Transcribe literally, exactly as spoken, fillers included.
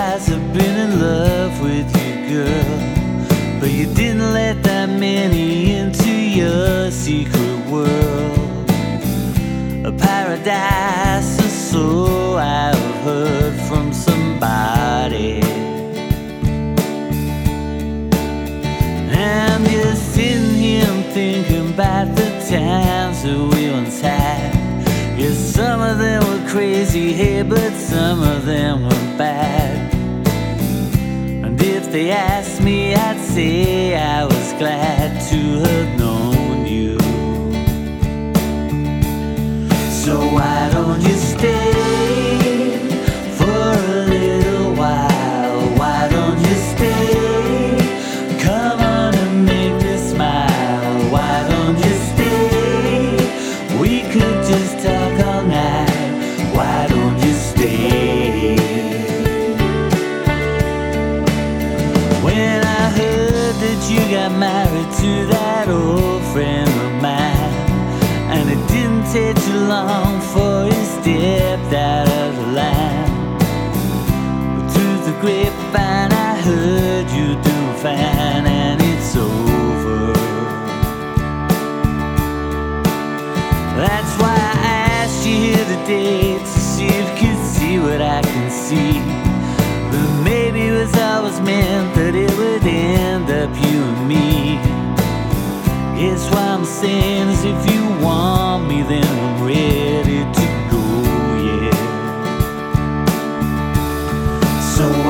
guys have been in love with you, girl, but you didn't let that many into your secret world. A paradise or so I've heard from somebody. And you're sitting here and thinking about the times that we once had. Yes, some of them were crazy, hey, but some of them were bad. And if they asked me, I'd say I was glad to have known you. So why don't you stay for a little while? Why don't you stay? Come on and make me smile. Why don't you stay? We could just talk all night. Why don't you stay? When I heard that you got married to that old friend of mine, and it didn't take too long for you stepped out of the line. But through the grapevine I heard you doing fine, and it's over. That's why I asked you here today, to see if you could see what I can see. But maybe it was always meant that it would end up you and me. Guess what I'm saying is, if you want me, then I'm ready to go, yeah. So